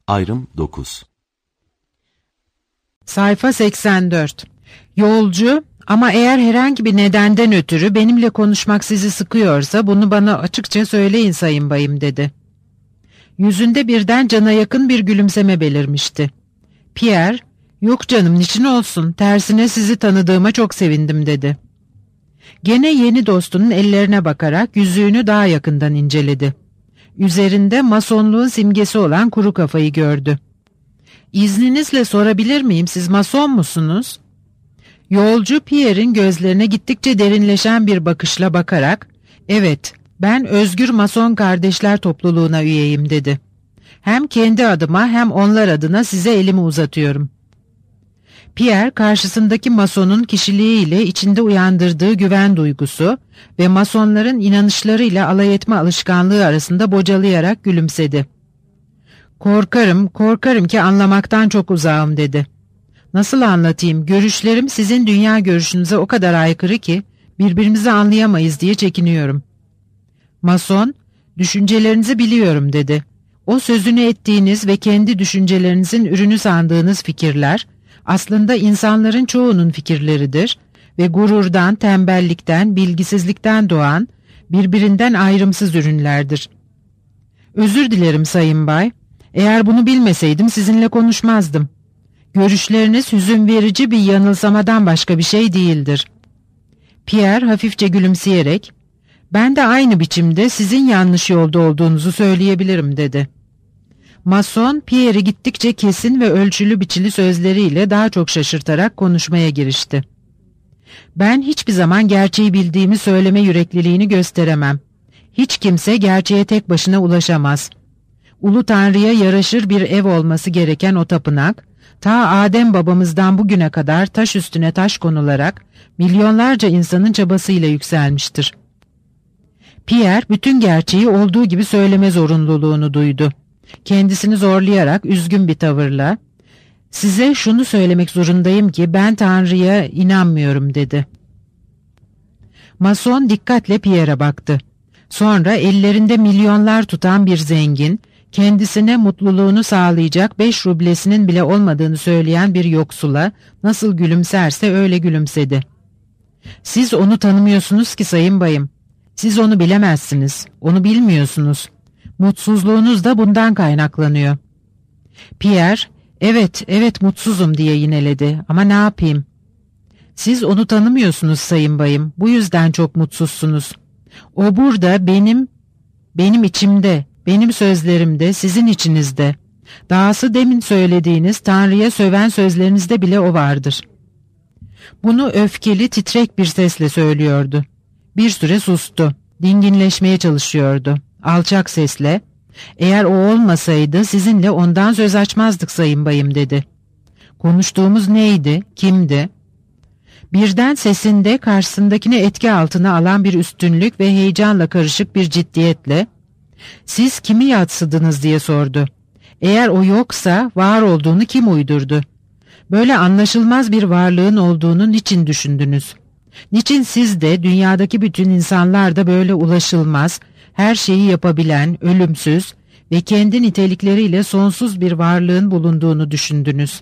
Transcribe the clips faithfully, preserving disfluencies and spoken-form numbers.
Ayrım dokuz. Sayfa seksen dört. Yolcu, ama eğer herhangi bir nedenden ötürü benimle konuşmak sizi sıkıyorsa bunu bana açıkça söyleyin sayın bayım dedi. Yüzünde birden cana yakın bir gülümseme belirmişti. Pierre, yok canım niçin olsun, tersine sizi tanıdığıma çok sevindim dedi. Gene yeni dostunun ellerine bakarak yüzüğünü daha yakından inceledi. Üzerinde masonluğun simgesi olan kuru kafayı gördü. İzninizle sorabilir miyim, siz mason musunuz? Yolcu Pierre'in gözlerine gittikçe derinleşen bir bakışla bakarak, evet, ben Özgür Mason Kardeşler Topluluğu'na üyeyim dedi. Hem kendi adıma hem onlar adına size elimi uzatıyorum. Pierre karşısındaki masonun kişiliğiyle içinde uyandırdığı güven duygusu ve masonların inanışlarıyla alay etme alışkanlığı arasında bocalayarak gülümsedi. Korkarım, korkarım ki anlamaktan çok uzağım dedi. Nasıl anlatayım, görüşlerim sizin dünya görüşünüze o kadar aykırı ki birbirimizi anlayamayız diye çekiniyorum. Mason, düşüncelerinizi biliyorum dedi. O sözünü ettiğiniz ve kendi düşüncelerinizin ürünü sandığınız fikirler, aslında insanların çoğunun fikirleridir ve gururdan, tembellikten, bilgisizlikten doğan, birbirinden ayrımsız ürünlerdir. Özür dilerim Sayın Bay, eğer bunu bilmeseydim sizinle konuşmazdım. Görüşleriniz hüzün verici bir yanılsamadan başka bir şey değildir. Pierre hafifçe gülümseyerek, ben de aynı biçimde sizin yanlış yolda olduğunuzu söyleyebilirim dedi. Mason, Pierre'i gittikçe kesin ve ölçülü biçili sözleriyle daha çok şaşırtarak konuşmaya girişti. Ben hiçbir zaman gerçeği bildiğimi söyleme yürekliliğini gösteremem. Hiç kimse gerçeğe tek başına ulaşamaz. Ulu Tanrı'ya yaraşır bir ev olması gereken o tapınak, ta Adem babamızdan bugüne kadar taş üstüne taş konularak milyonlarca insanın çabasıyla yükselmiştir. Pierre bütün gerçeği olduğu gibi söyleme zorunluluğunu duydu. Kendisini zorlayarak üzgün bir tavırla, size şunu söylemek zorundayım ki ben Tanrı'ya inanmıyorum dedi. Mason dikkatle Pierre'e baktı. Sonra ellerinde milyonlar tutan bir zengin, kendisine mutluluğunu sağlayacak beş rublesinin bile olmadığını söyleyen bir yoksula nasıl gülümserse öyle gülümsedi. Siz onu tanımıyorsunuz ki sayın bayım. Siz onu bilemezsiniz, onu bilmiyorsunuz. Mutsuzluğunuz da bundan kaynaklanıyor. Pierre, evet, evet mutsuzum diye yineledi ama ne yapayım? Siz onu tanımıyorsunuz sayın bayım, bu yüzden çok mutsuzsunuz. O burada benim, benim içimde, benim sözlerimde, sizin içinizde. Dahası demin söylediğiniz Tanrı'ya söven sözlerinizde bile o vardır. Bunu öfkeli, titrek bir sesle söylüyordu. Bir süre sustu, dinginleşmeye çalışıyordu. Alçak sesle, eğer o olmasaydı sizinle ondan söz açmazdık sayın bayım dedi. Konuştuğumuz neydi, kimdi? Birden sesinde karşısındakini etki altına alan bir üstünlük ve heyecanla karışık bir ciddiyetle, siz kimi yatsıdınız diye sordu. Eğer o yoksa var olduğunu kim uydurdu? Böyle anlaşılmaz bir varlığın olduğunu niçin düşündünüz? Niçin siz de dünyadaki bütün insanlar da böyle ulaşılmaz, her şeyi yapabilen, ölümsüz ve kendi nitelikleriyle sonsuz bir varlığın bulunduğunu düşündünüz?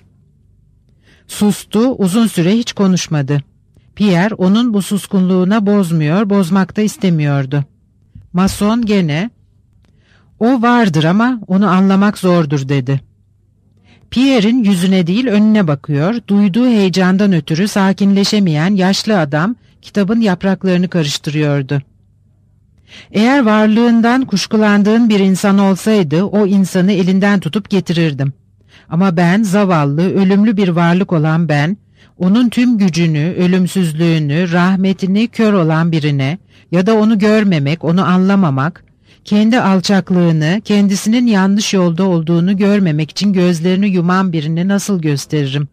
Sustu, uzun süre hiç konuşmadı. Pierre onun bu suskunluğuna bozmuyor, bozmak da istemiyordu. Mason gene, o vardır ama onu anlamak zordur dedi. Pierre'in yüzüne değil önüne bakıyor, duyduğu heyecandan ötürü sakinleşemeyen yaşlı adam kitabın yapraklarını karıştırıyordu. Eğer varlığından kuşkulandığın bir insan olsaydı o insanı elinden tutup getirirdim. Ama ben zavallı, ölümlü bir varlık olan ben, onun tüm gücünü, ölümsüzlüğünü, rahmetini kör olan birine ya da onu görmemek, onu anlamamak, kendi alçaklığını, kendisinin yanlış yolda olduğunu görmemek için gözlerini yuman birine nasıl gösteririm?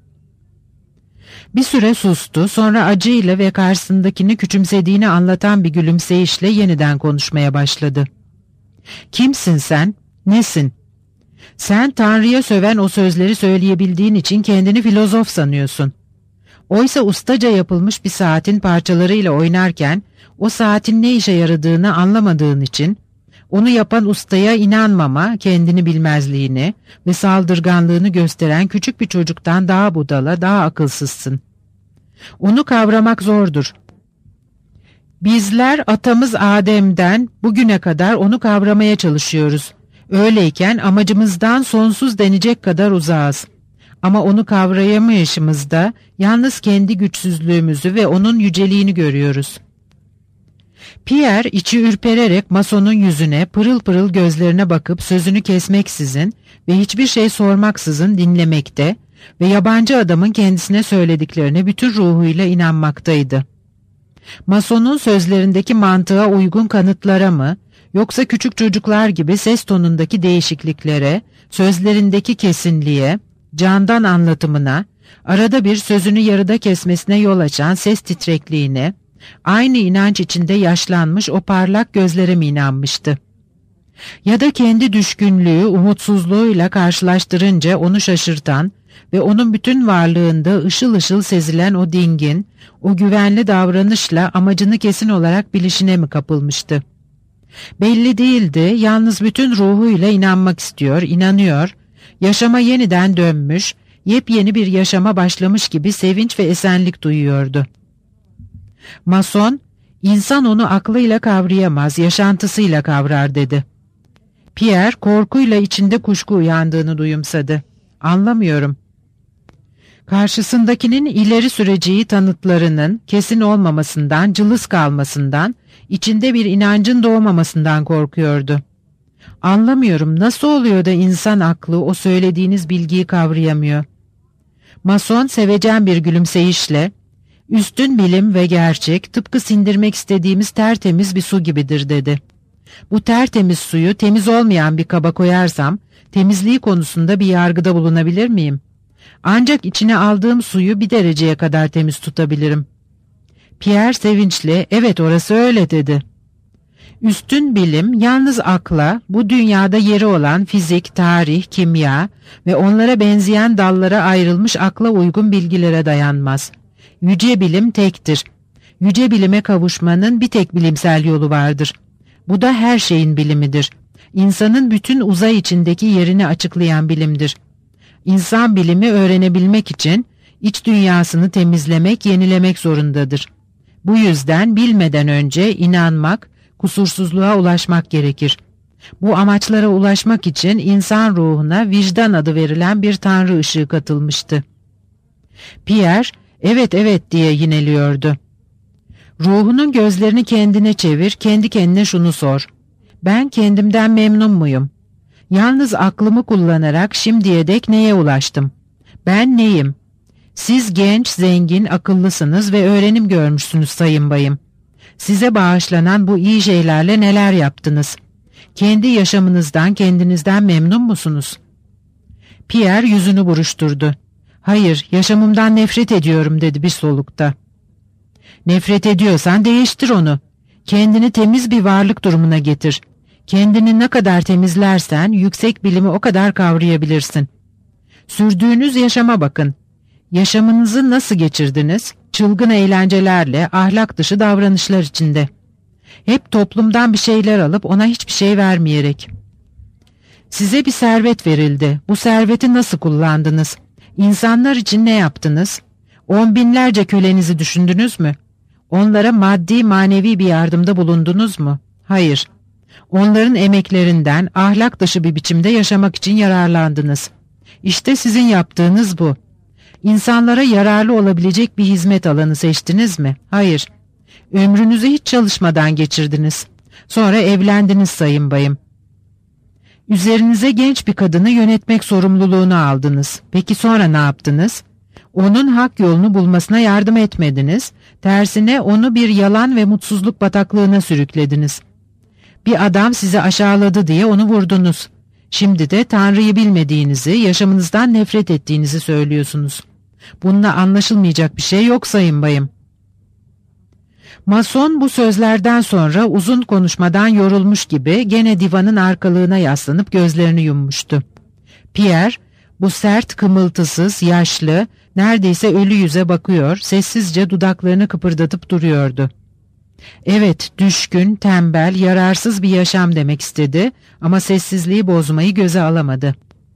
Bir süre sustu, sonra acıyla ve karşısındakini küçümsediğini anlatan bir gülümseyişle yeniden konuşmaya başladı. Kimsin sen? Nesin? Sen Tanrı'ya söven o sözleri söyleyebildiğin için kendini filozof sanıyorsun. Oysa ustaca yapılmış bir saatin parçalarıyla oynarken o saatin ne işe yaradığını anlamadığın için, Onu yapan ustaya inanmama, kendini bilmezliğini ve saldırganlığını gösteren küçük bir çocuktan daha budala, daha akılsızsın. Onu kavramak zordur. Bizler atamız Adem'den bugüne kadar onu kavramaya çalışıyoruz. Öyleyken amacımızdan sonsuz denecek kadar uzağız. Ama onu kavrayamayışımızda yalnız kendi güçsüzlüğümüzü ve onun yüceliğini görüyoruz. Pierre içi ürpererek Mason'un yüzüne, pırıl pırıl gözlerine bakıp sözünü kesmeksizin ve hiçbir şey sormaksızın dinlemekte ve yabancı adamın kendisine söylediklerine bütün ruhuyla inanmaktaydı. Mason'un sözlerindeki mantığa uygun kanıtlara mı, yoksa küçük çocuklar gibi ses tonundaki değişikliklere, sözlerindeki kesinliğe, candan anlatımına, arada bir sözünü yarıda kesmesine yol açan ses titrekliğine, aynı inanç içinde yaşlanmış o parlak gözlere mi inanmıştı? Ya da kendi düşkünlüğü, umutsuzluğuyla karşılaştırınca onu şaşırtan ve onun bütün varlığında ışıl ışıl sezilen o dingin, o güvenli davranışla amacını kesin olarak bilişine mi kapılmıştı? Belli değildi, yalnız bütün ruhuyla inanmak istiyor, inanıyor, yaşama yeniden dönmüş, yepyeni bir yaşama başlamış gibi sevinç ve esenlik duyuyordu. Mason, insan onu aklıyla kavrayamaz, yaşantısıyla kavrar dedi. Pierre korkuyla içinde kuşku uyandığını duyumsadı. Anlamıyorum. Karşısındakinin ileri süreceği tanıtlarının kesin olmamasından, cılız kalmasından, içinde bir inancın doğmamasından korkuyordu. Anlamıyorum, nasıl oluyor da insan aklı o söylediğiniz bilgiyi kavrayamıyor? Mason sevecen bir gülümseyişle, üstün bilim ve gerçek tıpkı sindirmek istediğimiz tertemiz bir su gibidir dedi. Bu tertemiz suyu temiz olmayan bir kaba koyarsam, temizliği konusunda bir yargıda bulunabilir miyim? Ancak içine aldığım suyu bir dereceye kadar temiz tutabilirim. Pierre sevinçle, evet orası öyle dedi. Üstün bilim yalnız akla, bu dünyada yeri olan fizik, tarih, kimya ve onlara benzeyen dallara ayrılmış akla uygun bilgilere dayanmaz. Yüce bilim tektir. Yüce bilime kavuşmanın bir tek bilimsel yolu vardır. Bu da her şeyin bilimidir. İnsanın bütün uzay içindeki yerini açıklayan bilimdir. İnsan bilimi öğrenebilmek için iç dünyasını temizlemek, yenilemek zorundadır. Bu yüzden bilmeden önce inanmak, kusursuzluğa ulaşmak gerekir. Bu amaçlara ulaşmak için insan ruhuna vicdan adı verilen bir tanrı ışığı katılmıştı. Pierre, evet evet diye yineliyordu. Ruhunun gözlerini kendine çevir, kendi kendine şunu sor. Ben kendimden memnun muyum? Yalnız aklımı kullanarak şimdiye dek neye ulaştım? Ben neyim? Siz genç, zengin, akıllısınız ve öğrenim görmüşsünüz sayın bayım. Size bağışlanan bu iyi şeylerle neler yaptınız? Kendi yaşamınızdan, kendinizden memnun musunuz? Pierre yüzünü buruşturdu. Hayır, yaşamımdan nefret ediyorum dedi bir solukta. Nefret ediyorsan değiştir onu. Kendini temiz bir varlık durumuna getir. Kendini ne kadar temizlersen yüksek bilimi o kadar kavrayabilirsin. Sürdüğünüz yaşama bakın. Yaşamınızı nasıl geçirdiniz? Çılgın eğlencelerle, ahlak dışı davranışlar içinde. Hep toplumdan bir şeyler alıp ona hiçbir şey vermeyerek. Size bir servet verildi. Bu serveti nasıl kullandınız? İnsanlar için ne yaptınız? On binlerce kölenizi düşündünüz mü? Onlara maddi manevi bir yardımda bulundunuz mu? Hayır. Onların emeklerinden ahlak dışı bir biçimde yaşamak için yararlandınız. İşte sizin yaptığınız bu. İnsanlara yararlı olabilecek bir hizmet alanı seçtiniz mi? Hayır. Ömrünüzü hiç çalışmadan geçirdiniz. Sonra evlendiniz sayın bayım. Üzerinize genç bir kadını yönetmek sorumluluğunu aldınız. Peki sonra ne yaptınız? Onun hak yolunu bulmasına yardım etmediniz. Tersine onu bir yalan ve mutsuzluk bataklığına sürüklediniz. Bir adam sizi aşağıladı diye onu vurdunuz. Şimdi de Tanrı'yı bilmediğinizi, yaşamınızdan nefret ettiğinizi söylüyorsunuz. Bununla anlaşılmayacak bir şey yok sayın bayım. Mason bu sözlerden sonra uzun konuşmadan yorulmuş gibi gene divanın arkalığına yaslanıp gözlerini yummuştu. Pierre, bu sert, kımıltısız, yaşlı, neredeyse ölü yüze bakıyor, sessizce dudaklarını kıpırdatıp duruyordu. Evet, düşkün, tembel, yararsız bir yaşam demek istedi ama sessizliği bozmayı göze alamadı.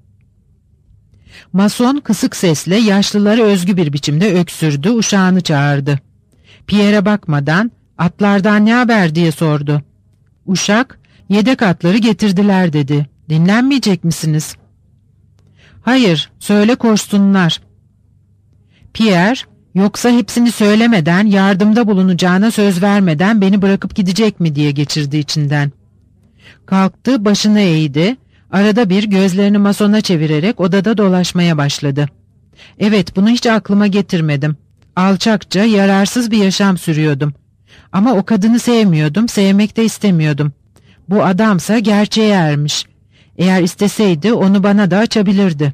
Mason kısık sesle yaşlılara özgü bir biçimde öksürdü, uşağını çağırdı. Pierre'e bakmadan atlardan ne haber diye sordu. Uşak, yedek atları getirdiler dedi. Dinlenmeyecek misiniz? Hayır, söyle koşsunlar. Pierre, yoksa hepsini söylemeden, yardımda bulunacağına söz vermeden beni bırakıp gidecek mi diye geçirdi içinden. Kalktı, başını eğdi, arada bir gözlerini Mason'a çevirerek odada dolaşmaya başladı. Evet, bunu hiç aklıma getirmedim. Alçakça, yararsız bir yaşam sürüyordum. Ama o kadını sevmiyordum, sevmek de istemiyordum. Bu adamsa gerçeğe ermiş. Eğer isteseydi onu bana da açabilirdi.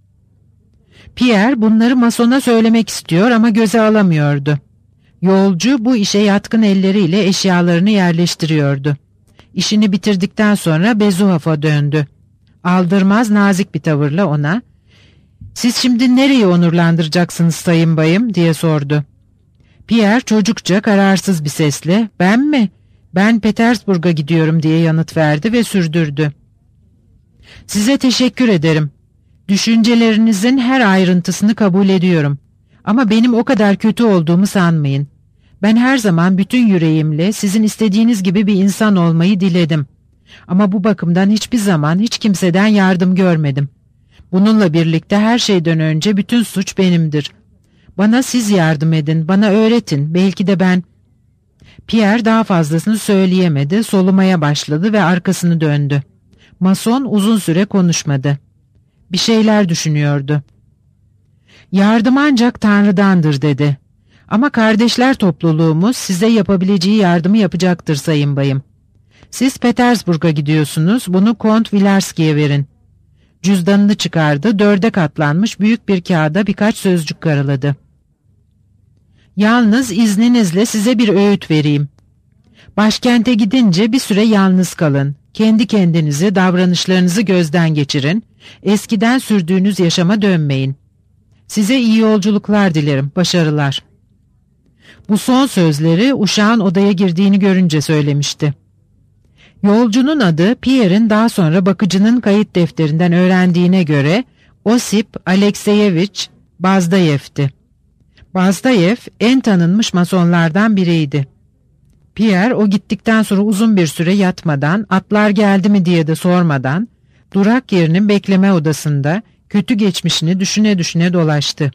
Pierre bunları Mason'a söylemek istiyor ama göze alamıyordu. Yolcu bu işe yatkın elleriyle eşyalarını yerleştiriyordu. İşini bitirdikten sonra Bezuhaf'a döndü. Aldırmaz nazik bir tavırla ona, "Siz şimdi nereyi onurlandıracaksınız sayın bayım?" diye sordu. Pierre çocukça kararsız bir sesle, "Ben mi? Ben Petersburg'a gidiyorum." diye yanıt verdi ve sürdürdü. "Size teşekkür ederim. Düşüncelerinizin her ayrıntısını kabul ediyorum. Ama benim o kadar kötü olduğumu sanmayın. Ben her zaman bütün yüreğimle sizin istediğiniz gibi bir insan olmayı diledim. Ama bu bakımdan hiçbir zaman hiç kimseden yardım görmedim. Bununla birlikte her şeyden önce bütün suç benimdir. Bana siz yardım edin, bana öğretin, belki de ben..." Pierre daha fazlasını söyleyemedi, solumaya başladı ve arkasını döndü. Mason uzun süre konuşmadı. Bir şeyler düşünüyordu. "Yardım ancak Tanrı'dandır," dedi. "Ama kardeşler topluluğumuz size yapabileceği yardımı yapacaktır sayın bayım. Siz Petersburg'a gidiyorsunuz, bunu Kont Wilarski'ye verin." Cüzdanını çıkardı, dörde katlanmış büyük bir kağıda birkaç sözcük karaladı. "Yalnız izninizle size bir öğüt vereyim. Başkente gidince bir süre yalnız kalın. Kendi kendinizi, davranışlarınızı gözden geçirin. Eskiden sürdüğünüz yaşama dönmeyin. Size iyi yolculuklar dilerim, başarılar." Bu son sözleri uşağın odaya girdiğini görünce söylemişti. Yolcunun adı Pierre'in daha sonra bakıcının kayıt defterinden öğrendiğine göre Osip Alekseyevich Bazdayev'ti. Bazdayev en tanınmış masonlardan biriydi. Pierre o gittikten sonra uzun bir süre yatmadan, atlar geldi mi diye de sormadan, durak yerinin bekleme odasında kötü geçmişini düşüne düşüne dolaştı.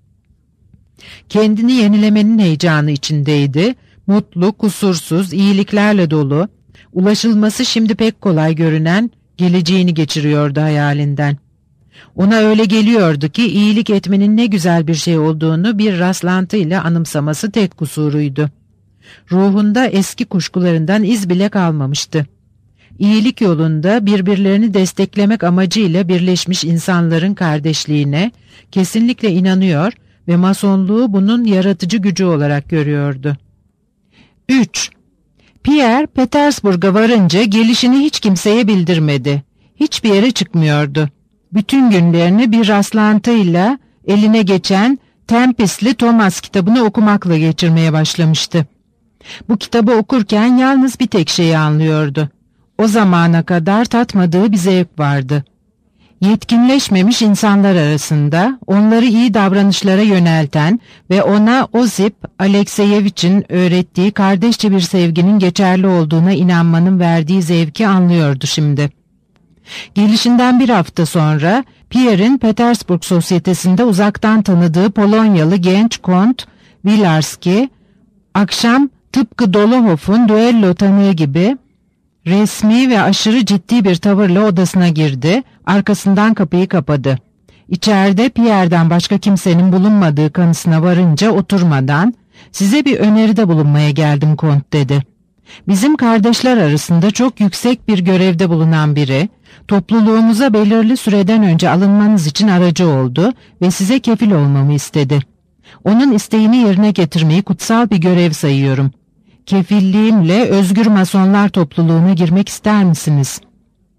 Kendini yenilemenin heyecanı içindeydi, mutlu, kusursuz, iyiliklerle dolu, ulaşılması şimdi pek kolay görünen geleceğini geçiriyordu hayalinden. Ona öyle geliyordu ki iyilik etmenin ne güzel bir şey olduğunu bir rastlantıyla anımsaması tek kusuruydu. Ruhunda eski kuşkularından iz bile kalmamıştı. İyilik yolunda birbirlerini desteklemek amacıyla birleşmiş insanların kardeşliğine kesinlikle inanıyor ve masonluğu bunun yaratıcı gücü olarak görüyordu. üç. Pierre, Petersburg'a varınca gelişini hiç kimseye bildirmedi. Hiçbir yere çıkmıyordu. Bütün günlerini bir rastlantıyla eline geçen Tempest'li Thomas kitabını okumakla geçirmeye başlamıştı. Bu kitabı okurken yalnız bir tek şeyi anlıyordu. O zamana kadar tatmadığı bir zevk vardı. Yetkinleşmemiş insanlar arasında onları iyi davranışlara yönelten ve ona Osip Alekseyevich'in öğrettiği kardeşçe bir sevginin geçerli olduğuna inanmanın verdiği zevki anlıyordu şimdi. Gelişinden bir hafta sonra Pierre'in Petersburg sosyetesinde uzaktan tanıdığı Polonyalı genç Kont Wilarski, akşam tıpkı Dolohov'un düello tanığı gibi resmi ve aşırı ciddi bir tavırla odasına girdi, arkasından kapıyı kapadı. İçeride Pierre'den başka kimsenin bulunmadığı kanısına varınca oturmadan, "Size bir öneride bulunmaya geldim Kont," dedi. "Bizim kardeşler arasında çok yüksek bir görevde bulunan biri, topluluğumuza belirli süreden önce alınmanız için aracı oldu ve size kefil olmamı istedi. Onun isteğini yerine getirmeyi kutsal bir görev sayıyorum. Kefilliğimle Özgür Masonlar topluluğuna girmek ister misiniz?"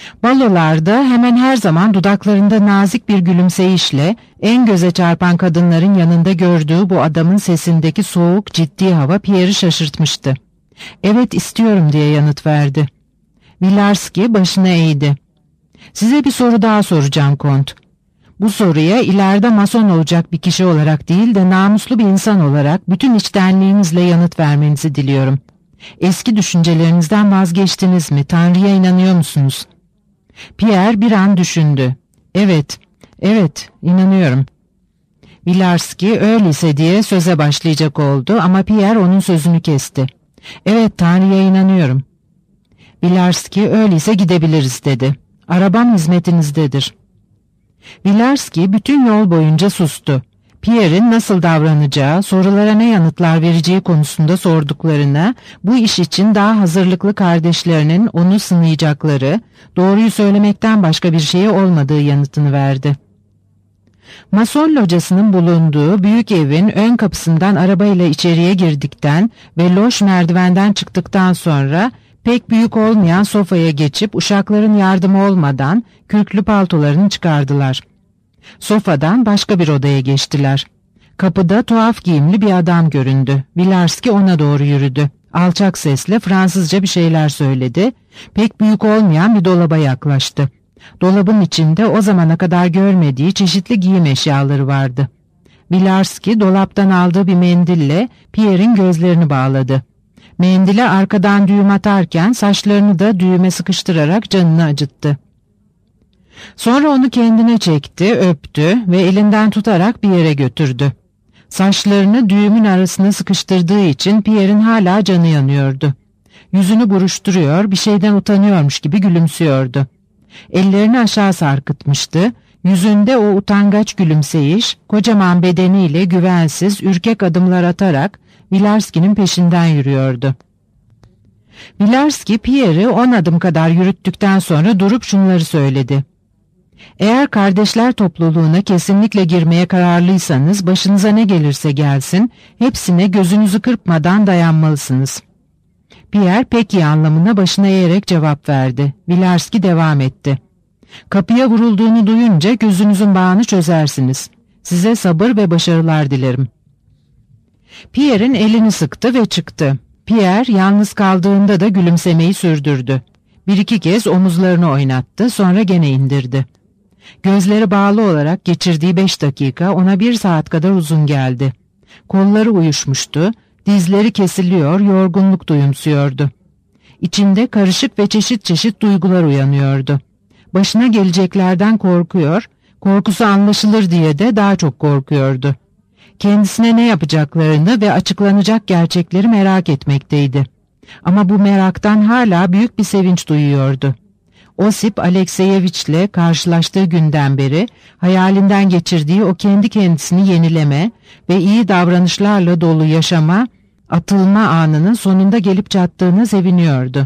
Balolarda hemen her zaman dudaklarında nazik bir gülümseyişle en göze çarpan kadınların yanında gördüğü bu adamın sesindeki soğuk, ciddi hava Pierre'i şaşırtmıştı. "Evet, istiyorum," diye yanıt verdi. Wilarski başını eğdi. "Size bir soru daha soracağım Kont. Bu soruya ileride mason olacak bir kişi olarak değil de namuslu bir insan olarak bütün içtenliğinizle yanıt vermenizi diliyorum. Eski düşüncelerinizden vazgeçtiniz mi? Tanrı'ya inanıyor musunuz?" Pierre bir an düşündü. "Evet, evet, inanıyorum." Wilarski öyleyse diye söze başlayacak oldu ama Pierre onun sözünü kesti. "Evet, Tanrı'ya inanıyorum." Wilarski öyleyse gidebiliriz dedi. "Arabam hizmetinizdedir." Wilarski bütün yol boyunca sustu. Pierre'in nasıl davranacağı, sorulara ne yanıtlar vereceği konusunda sorduklarına, bu iş için daha hazırlıklı kardeşlerinin onu sınayacakları, doğruyu söylemekten başka bir şeye olmadığı yanıtını verdi. Mason locasının bulunduğu büyük evin ön kapısından arabayla içeriye girdikten ve loş merdivenden çıktıktan sonra pek büyük olmayan sofaya geçip uşakların yardımı olmadan kürklü paltolarını çıkardılar. Sofadan başka bir odaya geçtiler. Kapıda tuhaf giyimli bir adam göründü. Wilarski ona doğru yürüdü. Alçak sesle Fransızca bir şeyler söyledi. Pek büyük olmayan bir dolaba yaklaştı. Dolabın içinde o zamana kadar görmediği çeşitli giyim eşyaları vardı. Wilarski dolaptan aldığı bir mendille Pierre'in gözlerini bağladı. Mendile arkadan düğüm atarken saçlarını da düğüme sıkıştırarak canını acıttı. Sonra onu kendine çekti, öptü ve elinden tutarak bir yere götürdü. Saçlarını düğümün arasına sıkıştırdığı için Pierre'in hala canı yanıyordu. Yüzünü buruşturuyor, bir şeyden utanıyormuş gibi gülümsüyordu. Ellerini aşağı sarkıtmıştı. Yüzünde o utangaç gülümseyiş, kocaman bedeniyle güvensiz, ürkek adımlar atarak Wilarski'nin peşinden yürüyordu. Wilarski, Pierre'i on adım kadar yürüttükten sonra durup şunları söyledi. "Eğer kardeşler topluluğuna kesinlikle girmeye kararlıysanız, başınıza ne gelirse gelsin, hepsine gözünüzü kırpmadan dayanmalısınız." Pierre peki anlamına başını eğerek cevap verdi. Wilarski devam etti. "Kapıya vurulduğunu duyunca gözünüzün bağını çözersiniz. Size sabır ve başarılar dilerim." Pierre'in elini sıktı ve çıktı. Pierre yalnız kaldığında da gülümsemeyi sürdürdü. Bir iki kez omuzlarını oynattı, sonra gene indirdi. Gözleri bağlı olarak geçirdiği beş dakika ona bir saat kadar uzun geldi. Kolları uyuşmuştu, dizleri kesiliyor, yorgunluk duyumsuyordu. İçinde karışık ve çeşit çeşit duygular uyanıyordu. Başına geleceklerden korkuyor, korkusu anlaşılır diye de daha çok korkuyordu. Kendisine ne yapacaklarını ve açıklanacak gerçekleri merak etmekteydi. Ama bu meraktan hala büyük bir sevinç duyuyordu. Osip Alekseyeviç'le karşılaştığı günden beri hayalinden geçirdiği o kendi kendisini yenileme ve iyi davranışlarla dolu yaşama, atılma anının sonunda gelip çattığına seviniyordu.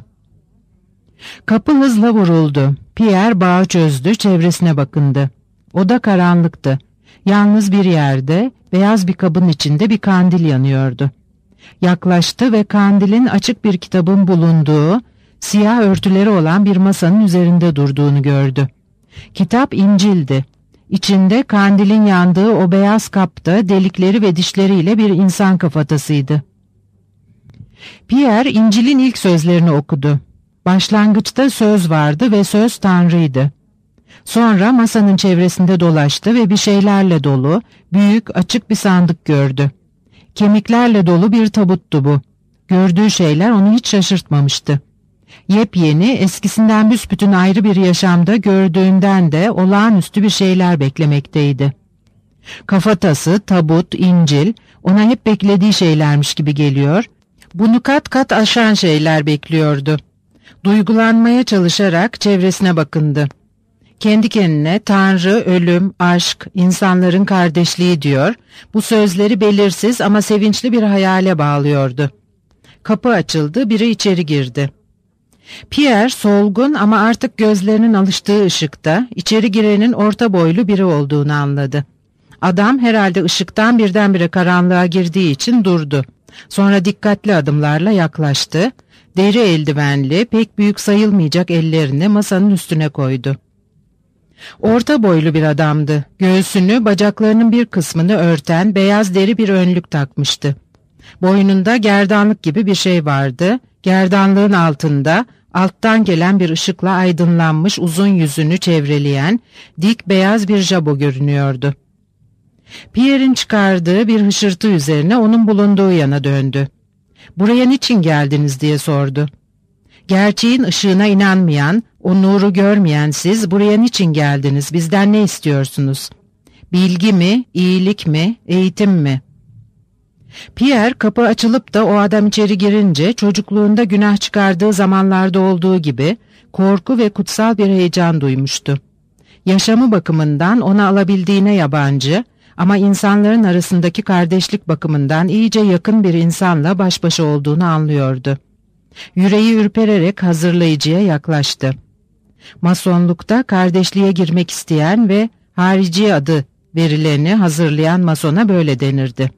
Kapı hızla vuruldu. Pierre bağı çözdü, çevresine bakındı. Oda karanlıktı. Yalnız bir yerde, beyaz bir kabın içinde bir kandil yanıyordu. Yaklaştı ve kandilin açık bir kitabın bulunduğu, siyah örtüleri olan bir masanın üzerinde durduğunu gördü. Kitap İncil'di. İçinde kandilin yandığı o beyaz kapta delikleri ve dişleriyle bir insan kafatasıydı. Pierre İncil'in ilk sözlerini okudu. Başlangıçta söz vardı ve söz Tanrı'ydı. Sonra masanın çevresinde dolaştı ve bir şeylerle dolu, büyük, açık bir sandık gördü. Kemiklerle dolu bir tabuttu bu. Gördüğü şeyler onu hiç şaşırtmamıştı. Yepyeni, eskisinden büsbütün ayrı bir yaşamda gördüğünden de olağanüstü bir şeyler beklemekteydi. Kafatası, tabut, İncil, ona hep beklediği şeylermiş gibi geliyor, bunu kat kat aşan şeyler bekliyordu. Duygulanmaya çalışarak çevresine bakındı. Kendi kendine Tanrı, ölüm, aşk, insanların kardeşliği diyor, bu sözleri belirsiz ama sevinçli bir hayale bağlıyordu. Kapı açıldı, biri içeri girdi. Pierre solgun ama artık gözlerinin alıştığı ışıkta içeri girenin orta boylu biri olduğunu anladı. Adam herhalde ışıktan birdenbire karanlığa girdiği için durdu. Sonra dikkatli adımlarla yaklaştı. Deri eldivenli, pek büyük sayılmayacak ellerini masanın üstüne koydu. Orta boylu bir adamdı. Göğsünü, bacaklarının bir kısmını örten beyaz deri bir önlük takmıştı. Boynunda gerdanlık gibi bir şey vardı. Gerdanlığın altında, alttan gelen bir ışıkla aydınlanmış uzun yüzünü çevreleyen dik beyaz bir jabo görünüyordu. Pierre'in çıkardığı bir hışırtı üzerine onun bulunduğu yana döndü. "Buraya niçin geldiniz?" diye sordu. "Gerçeğin ışığına inanmayan, o nuru görmeyen siz buraya niçin geldiniz? Bizden ne istiyorsunuz? Bilgi mi, iyilik mi, eğitim mi?" Pierre kapı açılıp da o adam içeri girince çocukluğunda günah çıkardığı zamanlarda olduğu gibi korku ve kutsal bir heyecan duymuştu. Yaşamı bakımından ona alabildiğine yabancı ama insanların arasındaki kardeşlik bakımından iyice yakın bir insanla baş başa olduğunu anlıyordu. Yüreği ürpererek hazırlayıcıya yaklaştı. Masonlukta kardeşliğe girmek isteyen ve harici adı verileni hazırlayan masona böyle denirdi.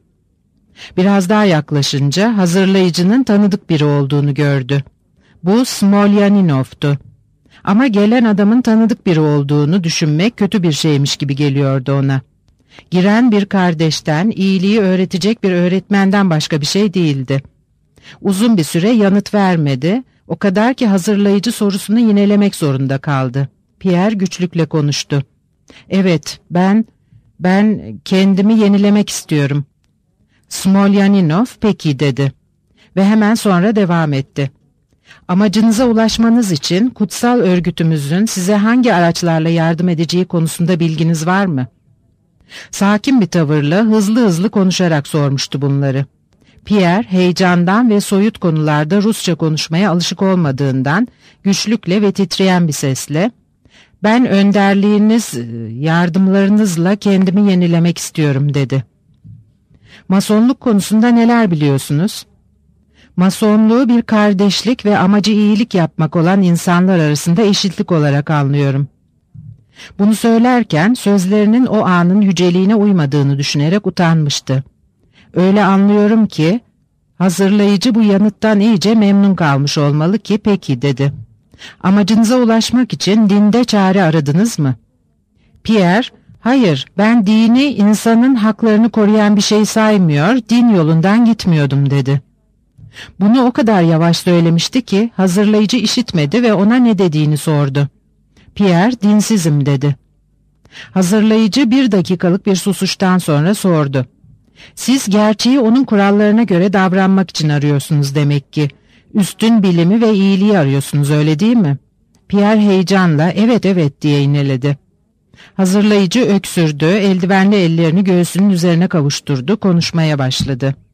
Biraz daha yaklaşınca hazırlayıcının tanıdık biri olduğunu gördü. Bu Smolyaninow'tu. Ama gelen adamın tanıdık biri olduğunu düşünmek kötü bir şeymiş gibi geliyordu ona. Giren bir kardeşten, iyiliği öğretecek bir öğretmenden başka bir şey değildi. Uzun bir süre yanıt vermedi, o kadar ki hazırlayıcı sorusunu yinelemek zorunda kaldı. Pierre güçlükle konuştu. "Evet, ben, ben kendimi yenilemek istiyorum." Smolyaninov "Peki" dedi ve hemen sonra devam etti. "Amacınıza ulaşmanız için kutsal örgütümüzün size hangi araçlarla yardım edeceği konusunda bilginiz var mı?" Sakin bir tavırla hızlı hızlı konuşarak sormuştu bunları. Pierre heyecandan ve soyut konularda Rusça konuşmaya alışık olmadığından güçlükle ve titreyen bir sesle "Ben önderliğiniz, yardımlarınızla kendimi yenilemek istiyorum" dedi. "Masonluk konusunda neler biliyorsunuz?" "Masonluğu bir kardeşlik ve amacı iyilik yapmak olan insanlar arasında eşitlik olarak anlıyorum." Bunu söylerken sözlerinin o anın yüceliğine uymadığını düşünerek utanmıştı. "Öyle anlıyorum ki," hazırlayıcı bu yanıttan iyice memnun kalmış olmalı ki "Peki" dedi. "Amacınıza ulaşmak için dinde çare aradınız mı?" Pierre, "Hayır, ben dini insanın haklarını koruyan bir şey saymıyor, din yolundan gitmiyordum" dedi. Bunu o kadar yavaş söylemişti ki hazırlayıcı işitmedi ve ona ne dediğini sordu. Pierre, "Dinsizim" dedi. Hazırlayıcı bir dakikalık bir susuştan sonra sordu. "Siz gerçeği onun kurallarına göre davranmak için arıyorsunuz demek ki. Üstün bilimi ve iyiliği arıyorsunuz, öyle değil mi?" Pierre heyecanla "Evet evet" diye ineledi. Hazırlayıcı öksürdü, eldivenli ellerini göğsünün üzerine kavuşturdu, konuşmaya başladı.